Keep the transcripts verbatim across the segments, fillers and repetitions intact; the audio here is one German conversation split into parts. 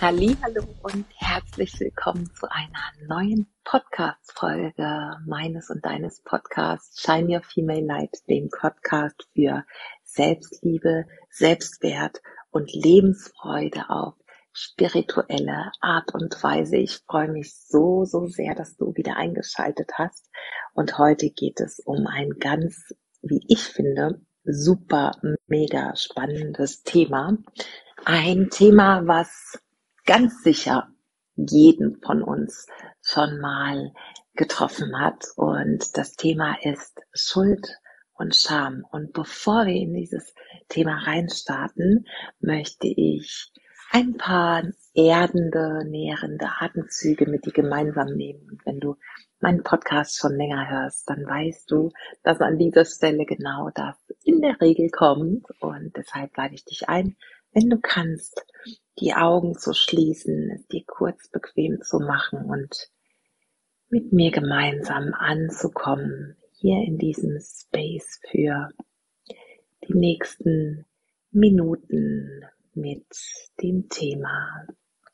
Hallihallo und herzlich willkommen zu einer neuen Podcast-Folge meines und deines Podcasts Shine Your Female Light, dem Podcast für Selbstliebe, Selbstwert und Lebensfreude auf spirituelle Art und Weise. Ich freue mich so, so sehr, dass du wieder eingeschaltet hast. Und heute geht es um ein ganz, wie ich finde, super, mega spannendes Thema. Ein Thema, was ganz sicher jeden von uns schon mal getroffen hat. Und das Thema ist Schuld und Scham. Und bevor wir in dieses Thema reinstarten, möchte ich ein paar erdende, nährende Atemzüge mit dir gemeinsam nehmen. Und wenn du meinen Podcast schon länger hörst, dann weißt du, dass an dieser Stelle genau das in der Regel kommt. Und deshalb lade ich dich ein, wenn du kannst, die Augen zu schließen, es dir kurz bequem zu machen und mit mir gemeinsam anzukommen, hier in diesem Space für die nächsten Minuten mit dem Thema.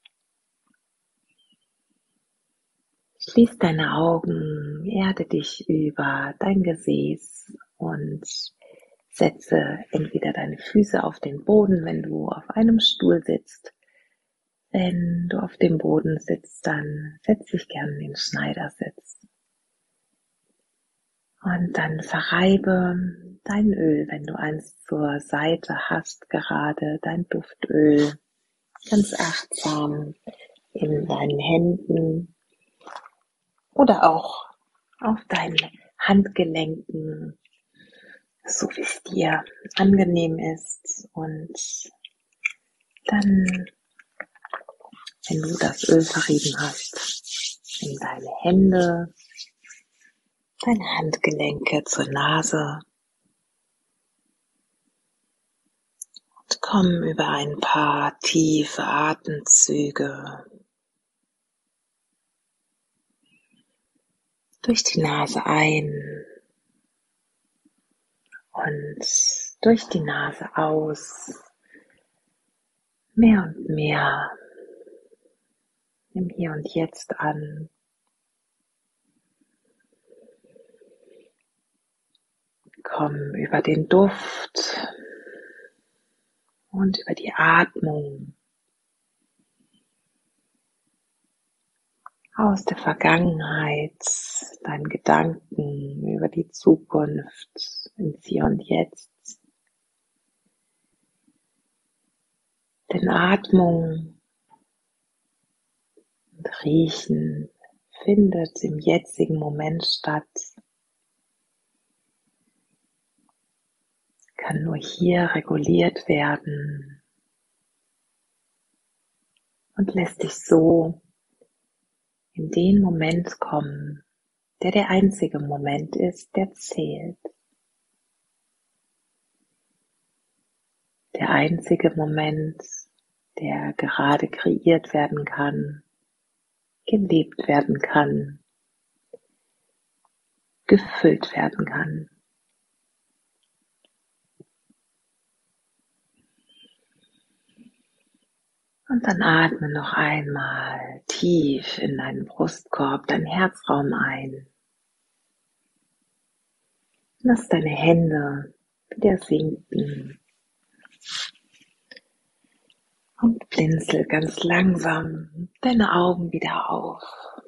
Schließ deine Augen, erde dich über dein Gesäß und setze entweder deine Füße auf den Boden, wenn du auf einem Stuhl sitzt. Wenn du auf dem Boden sitzt, dann setz dich gerne in den Schneidersitz. Und dann verreibe dein Öl, wenn du eins zur Seite hast, gerade dein Duftöl, ganz achtsam in deinen Händen oder auch auf deinen Handgelenken, so wie es dir angenehm ist. Und dann, wenn du das Öl verrieben hast, nimm deine Hände, deine Handgelenke zur Nase und komm über ein paar tiefe Atemzüge durch die Nase ein und durch die Nase aus, mehr und mehr im Hier und Jetzt an. Komm über den Duft und über die Atmung aus der Vergangenheit, deinen Gedanken über die Zukunft ins Hier und Jetzt. Denn Atmung und Riechen findet im jetzigen Moment statt, kann nur hier reguliert werden und lässt dich so in den Moment kommen, der der einzige Moment ist, der zählt. Der einzige Moment, der gerade kreiert werden kann, gelebt werden kann, gefüllt werden kann. Und dann atme noch einmal tief in deinen Brustkorb, deinen Herzraum ein. Lass deine Hände wieder sinken. Und blinzel ganz langsam deine Augen wieder auf.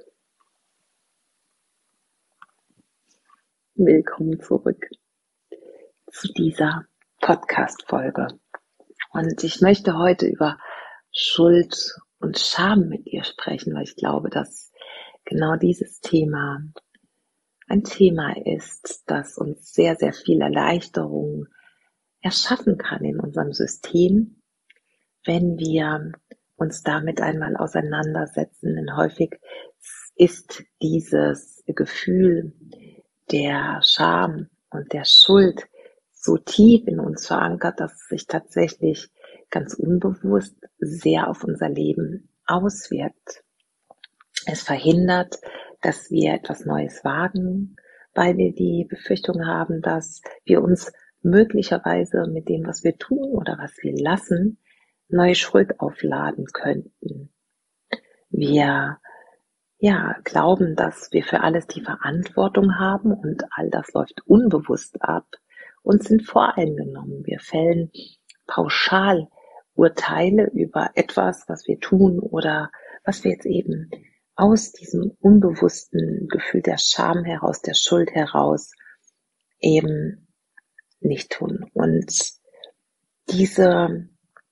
Willkommen zurück zu dieser Podcast-Folge. Und ich möchte heute über Schuld und Scham mit dir sprechen, weil ich glaube, dass genau dieses Thema ein Thema ist, das uns sehr, sehr viel Erleichterung erschaffen kann in unserem System, wenn wir uns damit einmal auseinandersetzen. Denn häufig ist dieses Gefühl der Scham und der Schuld so tief in uns verankert, dass es sich tatsächlich ganz unbewusst sehr auf unser Leben auswirkt. Es verhindert, dass wir etwas Neues wagen, weil wir die Befürchtung haben, dass wir uns möglicherweise mit dem, was wir tun oder was wir lassen, neue Schuld aufladen könnten. Wir ja, glauben, dass wir für alles die Verantwortung haben und all das läuft unbewusst ab und sind voreingenommen. Wir fällen pauschal Urteile über etwas, was wir tun oder was wir jetzt eben aus diesem unbewussten Gefühl der Scham heraus, der Schuld heraus eben nicht tun. Und diese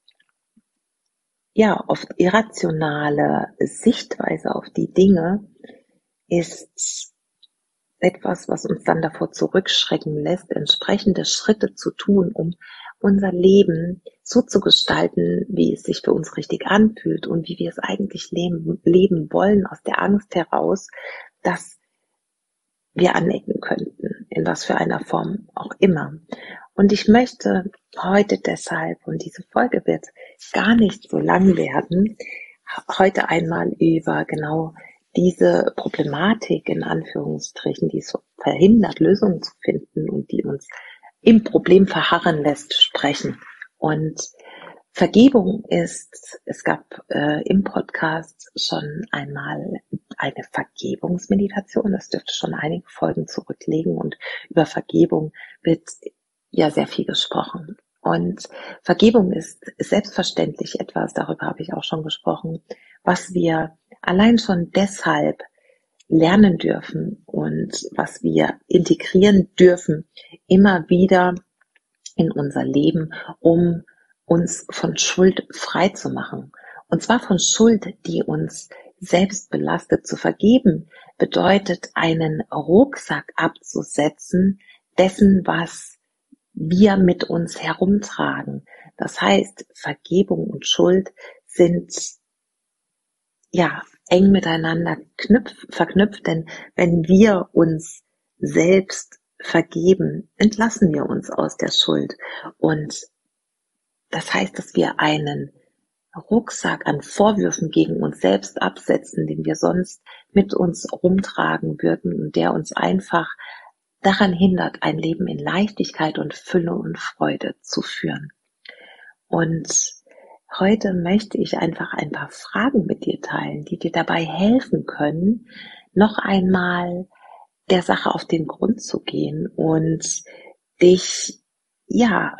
ja oft irrationale Sichtweise auf die Dinge ist etwas, was uns dann davor zurückschrecken lässt, entsprechende Schritte zu tun, um unser Leben so zu gestalten, wie es sich für uns richtig anfühlt und wie wir es eigentlich leben, leben wollen, aus der Angst heraus, dass wir anecken könnten, in was für einer Form auch immer. Und ich möchte heute deshalb, und diese Folge wird gar nicht so lang werden, heute einmal über genau diese Problematik in Anführungsstrichen, die es verhindert, Lösungen zu finden und die uns im Problem verharren lässt, sprechen. Und Vergebung ist, es gab äh, im Podcast schon einmal eine Vergebungsmeditation, das dürfte schon einige Folgen zurücklegen und über Vergebung wird ja sehr viel gesprochen. Und Vergebung ist selbstverständlich etwas, darüber habe ich auch schon gesprochen, was wir allein schon deshalb lernen dürfen und was wir integrieren dürfen, immer wieder in unser Leben, um uns von Schuld frei zu machen. Und zwar von Schuld, die uns selbst belastet. Zu vergeben bedeutet, einen Rucksack abzusetzen, dessen, was wir mit uns herumtragen. Das heißt, Vergebung und Schuld sind ja eng miteinander knüpf, verknüpft, denn wenn wir uns selbst vergeben, entlassen wir uns aus der Schuld. Und das heißt, dass wir einen Rucksack an Vorwürfen gegen uns selbst absetzen, den wir sonst mit uns rumtragen würden und der uns einfach daran hindert, ein Leben in Leichtigkeit und Fülle und Freude zu führen. Und heute möchte ich einfach ein paar Fragen mit dir teilen, die dir dabei helfen können, noch einmal der Sache auf den Grund zu gehen und dich, ja,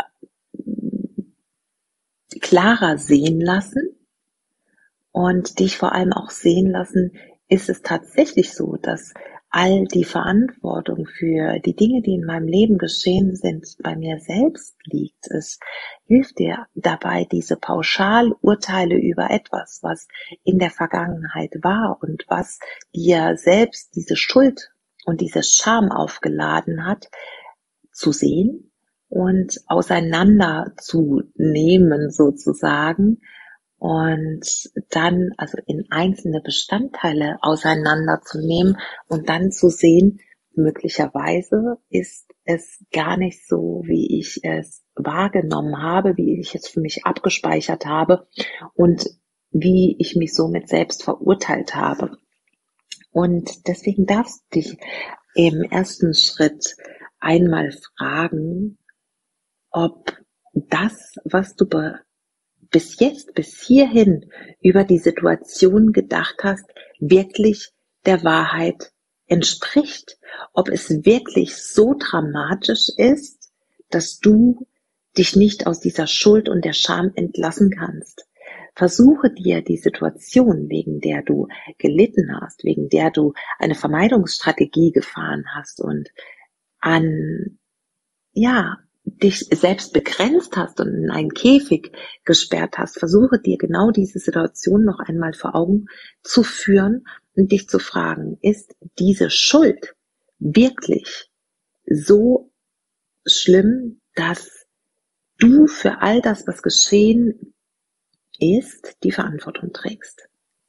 klarer sehen lassen und dich vor allem auch sehen lassen, ist es tatsächlich so, dass all die Verantwortung für die Dinge, die in meinem Leben geschehen sind, bei mir selbst liegt. Es hilft dir dabei, diese Pauschalurteile über etwas, was in der Vergangenheit war und was dir selbst diese Schuld und diese Scham aufgeladen hat, zu sehen und auseinanderzunehmen sozusagen und dann also in einzelne Bestandteile auseinanderzunehmen und dann zu sehen, möglicherweise ist es gar nicht so, wie ich es wahrgenommen habe, wie ich es für mich abgespeichert habe und wie ich mich somit selbst verurteilt habe. Und deswegen darfst du dich im ersten Schritt einmal fragen, ob das, was du be- bis jetzt, bis hierhin über die Situation gedacht hast, wirklich der Wahrheit entspricht. Ob es wirklich so dramatisch ist, dass du dich nicht aus dieser Schuld und der Scham entlassen kannst. Versuche dir die Situation, wegen der du gelitten hast, wegen der du eine Vermeidungsstrategie gefahren hast und an, ja, dich selbst begrenzt hast und in einen Käfig gesperrt hast, versuche dir genau diese Situation noch einmal vor Augen zu führen und dich zu fragen, ist diese Schuld wirklich so schlimm, dass du für all das, was geschehen ist, die Verantwortung trägst?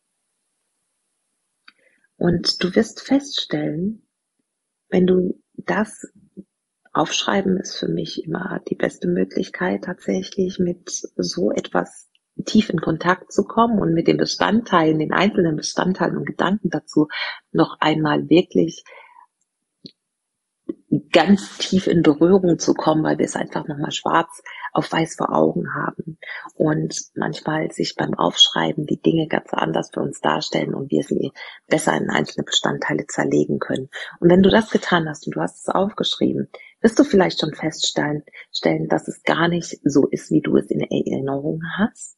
Und du wirst feststellen, wenn du das aufschreiben ist für mich immer die beste Möglichkeit, tatsächlich mit so etwas tief in Kontakt zu kommen und mit den Bestandteilen, den einzelnen Bestandteilen und Gedanken dazu noch einmal wirklich ganz tief in Berührung zu kommen, weil wir es einfach nochmal schwarz auf weiß vor Augen haben und manchmal sich beim Aufschreiben die Dinge ganz anders für uns darstellen und wir sie besser in einzelne Bestandteile zerlegen können. Und wenn du das getan hast und du hast es aufgeschrieben, wirst du vielleicht schon feststellen, stellen, dass es gar nicht so ist, wie du es in Erinnerung hast.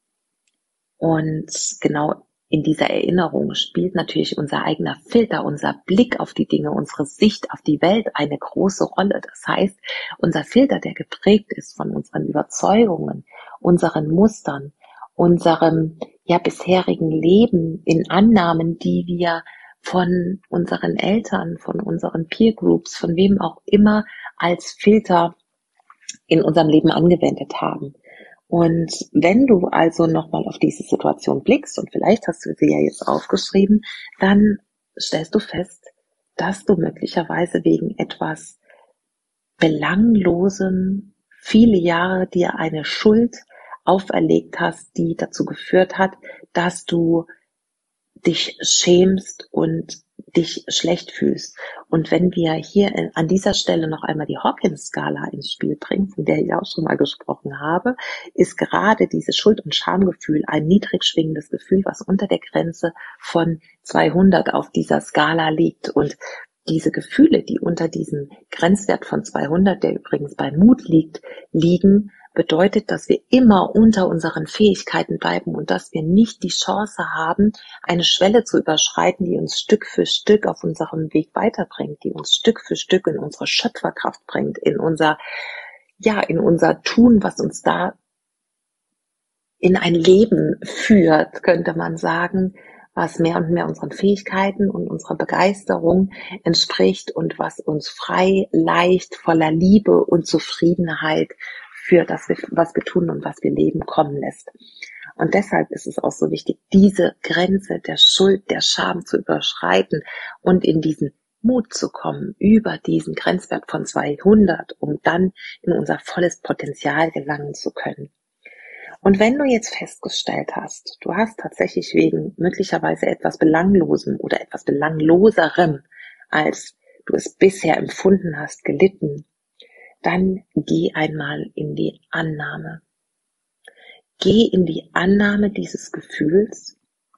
Und genau in dieser Erinnerung spielt natürlich unser eigener Filter, unser Blick auf die Dinge, unsere Sicht auf die Welt eine große Rolle. Das heißt, unser Filter, der geprägt ist von unseren Überzeugungen, unseren Mustern, unserem ja bisherigen Leben in Annahmen, die wir von unseren Eltern, von unseren Peer Groups, von wem auch immer als Filter in unserem Leben angewendet haben. Und wenn du also nochmal auf diese Situation blickst, und vielleicht hast du sie ja jetzt aufgeschrieben, dann stellst du fest, dass du möglicherweise wegen etwas Belanglosem viele Jahre dir eine Schuld auferlegt hast, die dazu geführt hat, dass du dich schämst und dich schlecht fühlst. Und wenn wir hier an dieser Stelle noch einmal die Hawkins-Skala ins Spiel bringen, von der ich auch schon mal gesprochen habe, ist gerade dieses Schuld- und Schamgefühl ein niedrig schwingendes Gefühl, was unter der Grenze von zweihundert auf dieser Skala liegt. Und diese Gefühle, die unter diesem Grenzwert von zweihundert, der übrigens bei Mut liegt, liegen, bedeutet, dass wir immer unter unseren Fähigkeiten bleiben und dass wir nicht die Chance haben, eine Schwelle zu überschreiten, die uns Stück für Stück auf unserem Weg weiterbringt, die uns Stück für Stück in unsere Schöpferkraft bringt, in unser, ja, in unser Tun, was uns da in ein Leben führt, könnte man sagen, was mehr und mehr unseren Fähigkeiten und unserer Begeisterung entspricht und was uns frei, leicht, voller Liebe und Zufriedenheit für das, was wir tun und was wir leben, kommen lässt. Und deshalb ist es auch so wichtig, diese Grenze der Schuld, der Scham zu überschreiten und in diesen Mut zu kommen über diesen Grenzwert von zweihundert, um dann in unser volles Potenzial gelangen zu können. Und wenn du jetzt festgestellt hast, du hast tatsächlich wegen möglicherweise etwas Belanglosem oder etwas Belangloserem, als du es bisher empfunden hast, gelitten, dann geh einmal in die Annahme. Geh in die Annahme dieses Gefühls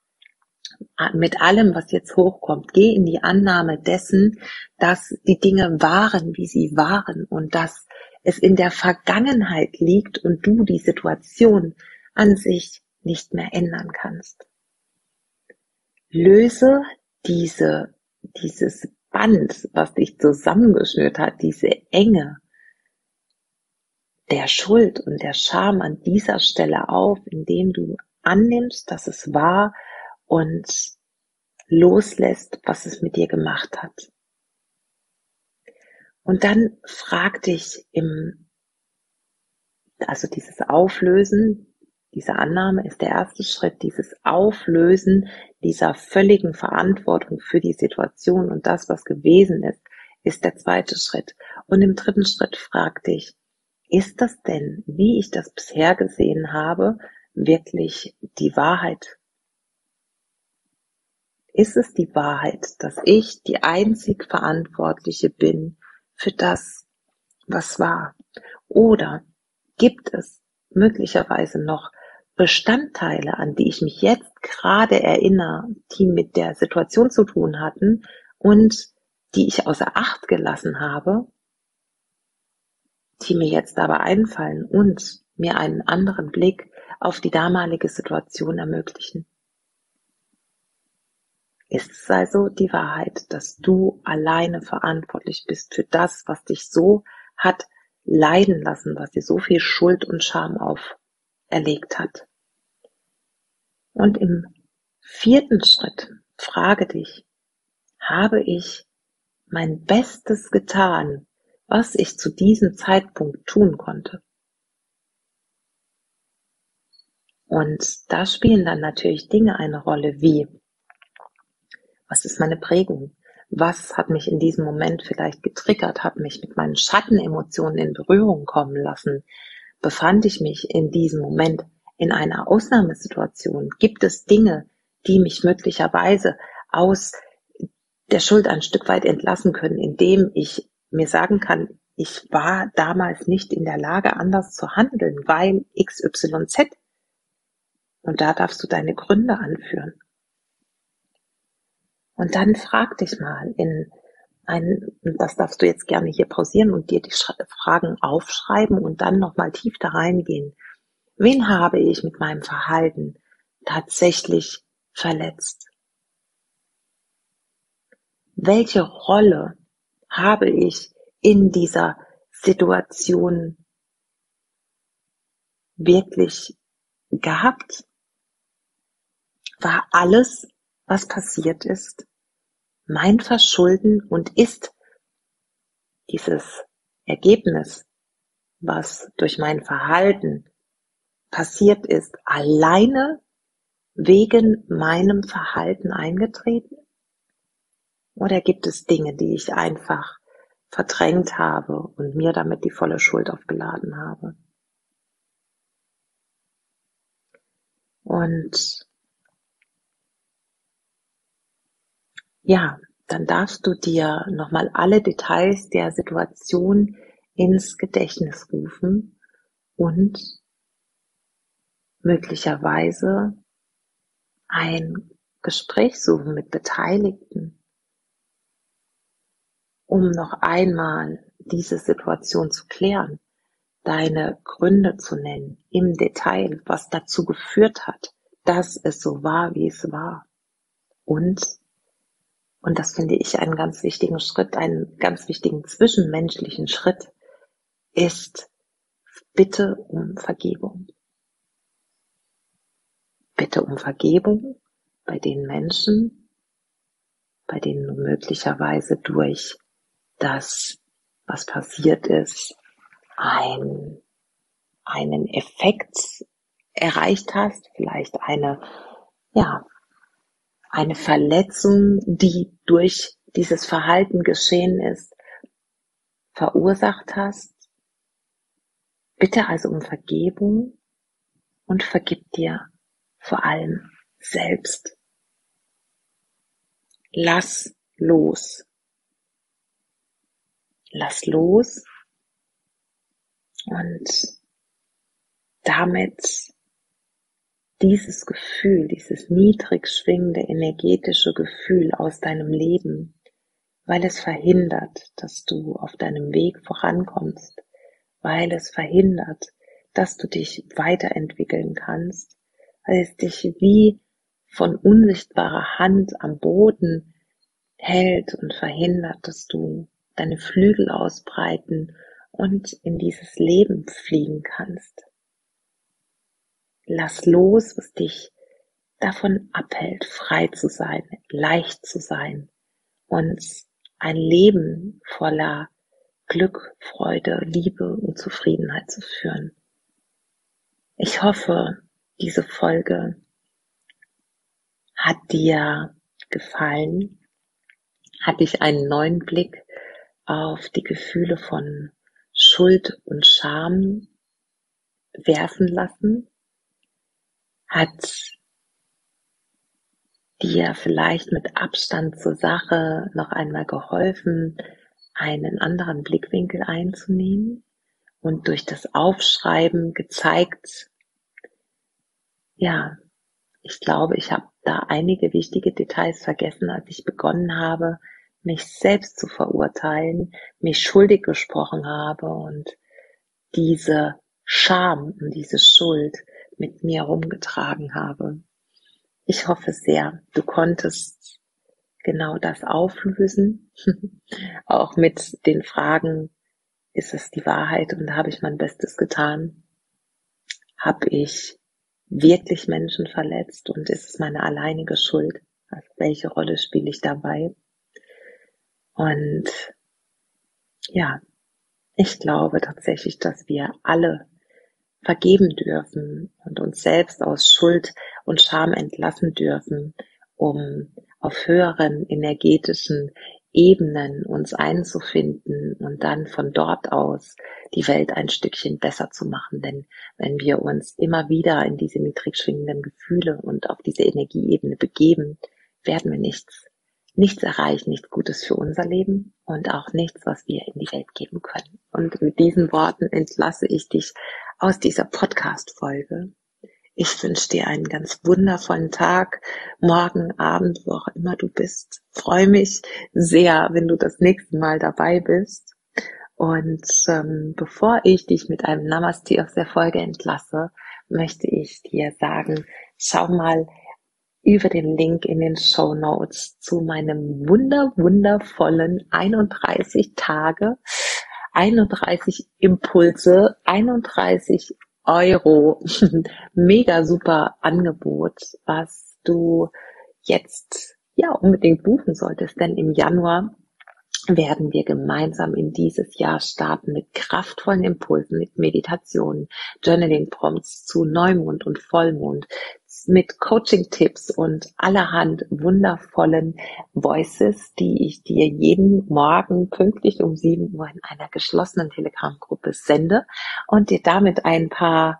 mit allem, was jetzt hochkommt. Geh in die Annahme dessen, dass die Dinge waren, wie sie waren und dass es in der Vergangenheit liegt und du die Situation an sich nicht mehr ändern kannst. Löse diese, dieses Band, was dich zusammengeschnürt hat, diese Enge der Schuld und der Scham an dieser Stelle auf, indem du annimmst, dass es war und loslässt, was es mit dir gemacht hat. Und dann frag dich im, also dieses Auflösen, diese Annahme ist der erste Schritt, dieses Auflösen dieser völligen Verantwortung für die Situation und das, was gewesen ist, ist der zweite Schritt. Und im dritten Schritt frag dich, ist das denn, wie ich das bisher gesehen habe, wirklich die Wahrheit? Ist es die Wahrheit, dass ich die einzig Verantwortliche bin für das, was war? Oder gibt es möglicherweise noch Bestandteile, an die ich mich jetzt gerade erinnere, die mit der Situation zu tun hatten und die ich außer Acht gelassen habe, die mir jetzt aber einfallen und mir einen anderen Blick auf die damalige Situation ermöglichen? Ist es also die Wahrheit, dass du alleine verantwortlich bist für das, was dich so hat leiden lassen, was dir so viel Schuld und Scham auferlegt hat? Und im vierten Schritt frage dich, habe ich mein Bestes getan, was ich zu diesem Zeitpunkt tun konnte? Und da spielen dann natürlich Dinge eine Rolle wie: Was ist meine Prägung? Was hat mich in diesem Moment vielleicht getriggert, hat mich mit meinen Schattenemotionen in Berührung kommen lassen? Befand ich mich in diesem Moment in einer Ausnahmesituation? Gibt es Dinge, die mich möglicherweise aus der Schuld ein Stück weit entlassen können, indem ich mir sagen kann, ich war damals nicht in der Lage, anders zu handeln, weil X Y Z. Und da darfst du deine Gründe anführen. Und dann frag dich mal in ein, das darfst du jetzt gerne hier pausieren und dir die Fragen aufschreiben und dann nochmal tief da reingehen. Wen habe ich mit meinem Verhalten tatsächlich verletzt? Welche Rolle habe ich in dieser Situation wirklich gehabt? War alles, was passiert ist, mein Verschulden und ist dieses Ergebnis, was durch mein Verhalten passiert ist, alleine wegen meinem Verhalten eingetreten? Oder gibt es Dinge, die ich einfach verdrängt habe und mir damit die volle Schuld aufgeladen habe? Und ja, dann darfst du dir nochmal alle Details der Situation ins Gedächtnis rufen und möglicherweise ein Gespräch suchen mit Beteiligten, um noch einmal diese Situation zu klären, deine Gründe zu nennen, im Detail, was dazu geführt hat, dass es so war, wie es war. Und, und das finde ich einen ganz wichtigen Schritt, einen ganz wichtigen zwischenmenschlichen Schritt, ist Bitte um Vergebung. Bitte um Vergebung bei den Menschen, bei denen du möglicherweise durch das, was passiert ist, ein, einen Effekt erreicht hast, vielleicht eine, ja, eine Verletzung, die durch dieses Verhalten geschehen ist, verursacht hast. Bitte also um Vergebung und vergib dir vor allem selbst. Lass los. Lass los und damit dieses Gefühl, dieses niedrig schwingende energetische Gefühl aus deinem Leben, weil es verhindert, dass du auf deinem Weg vorankommst, weil es verhindert, dass du dich weiterentwickeln kannst, weil es dich wie von unsichtbarer Hand am Boden hält und verhindert, dass du deine Flügel ausbreiten und in dieses Leben fliegen kannst. Lass los, was dich davon abhält, frei zu sein, leicht zu sein und ein Leben voller Glück, Freude, Liebe und Zufriedenheit zu führen. Ich hoffe, diese Folge hat dir gefallen, hat dich einen neuen Blick auf die Gefühle von Schuld und Scham werfen lassen, hat dir vielleicht mit Abstand zur Sache noch einmal geholfen, einen anderen Blickwinkel einzunehmen und durch das Aufschreiben gezeigt, ja, ich glaube, ich habe da einige wichtige Details vergessen, als ich begonnen habe, mich selbst zu verurteilen, mich schuldig gesprochen habe und diese Scham und diese Schuld mit mir rumgetragen habe. Ich hoffe sehr, du konntest genau das auflösen, auch mit den Fragen, ist es die Wahrheit und da habe ich mein Bestes getan? Habe ich wirklich Menschen verletzt und ist es meine alleinige Schuld? Also welche Rolle spiele ich dabei? Und ja, ich glaube tatsächlich, dass wir alle vergeben dürfen und uns selbst aus Schuld und Scham entlassen dürfen, um auf höheren energetischen Ebenen uns einzufinden und dann von dort aus die Welt ein Stückchen besser zu machen. Denn wenn wir uns immer wieder in diese niedrig schwingenden Gefühle und auf diese Energieebene begeben, werden wir nichts nichts erreichen, nichts Gutes für unser Leben und auch nichts, was wir in die Welt geben können. Und mit diesen Worten entlasse ich dich aus dieser Podcast-Folge. Ich wünsche dir einen ganz wundervollen Tag, morgen, Abend, wo auch immer du bist. Freue mich sehr, wenn du das nächste Mal dabei bist. Und ähm, bevor ich dich mit einem Namaste aus der Folge entlasse, möchte ich dir sagen, schau mal über den Link in den Shownotes zu meinem wunder wundervollen einunddreißig Tage, einunddreißig Impulse, einunddreißig Euro, mega super Angebot, was du jetzt ja unbedingt buchen solltest, denn im Januar werden wir gemeinsam in dieses Jahr starten mit kraftvollen Impulsen, mit Meditationen, Journaling-Prompts zu Neumond und Vollmond, mit Coaching-Tipps und allerhand wundervollen Voices, die ich dir jeden Morgen pünktlich um sieben Uhr in einer geschlossenen Telegram-Gruppe sende und dir damit ein paar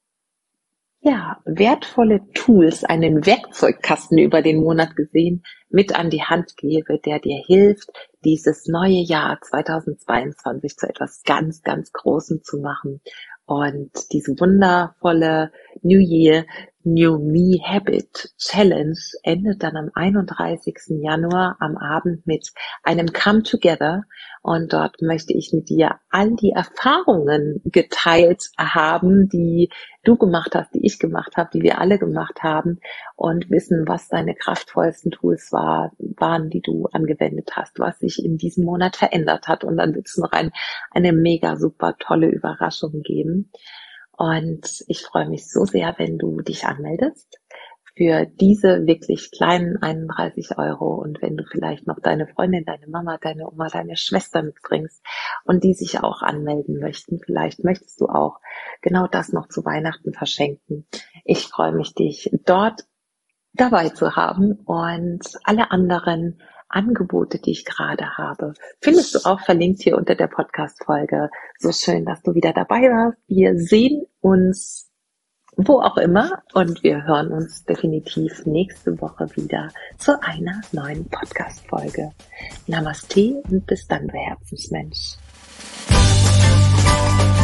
ja, wertvolle Tools, einen Werkzeugkasten über den Monat gesehen, mit an die Hand gebe, der dir hilft, dieses neue Jahr zweitausendzweiundzwanzig zu etwas ganz, ganz Großem zu machen. Und diese wundervolle New Year, New Me Habit Challenge endet dann am einunddreißigsten Januar am Abend mit einem Come Together. Und dort möchte ich mit dir all die Erfahrungen geteilt haben, die du gemacht hast, die ich gemacht habe, die wir alle gemacht haben und wissen, was deine kraftvollsten Tools war, waren, die du angewendet hast, was sich in diesem Monat verändert hat. Und dann wird es noch ein, eine mega super tolle Überraschung geben. Und ich freue mich so sehr, wenn du dich anmeldest für diese wirklich kleinen einunddreißig Euro und wenn du vielleicht noch deine Freundin, deine Mama, deine Oma, deine Schwester mitbringst und die sich auch anmelden möchten, vielleicht möchtest du auch genau das noch zu Weihnachten verschenken. Ich freue mich, dich dort dabei zu haben und alle anderen Angebote, die ich gerade habe, findest du auch verlinkt hier unter der Podcast-Folge. So schön, dass du wieder dabei warst. Wir sehen uns wo auch immer und wir hören uns definitiv nächste Woche wieder zu einer neuen Podcast-Folge. Namaste und bis dann, du Herzensmensch.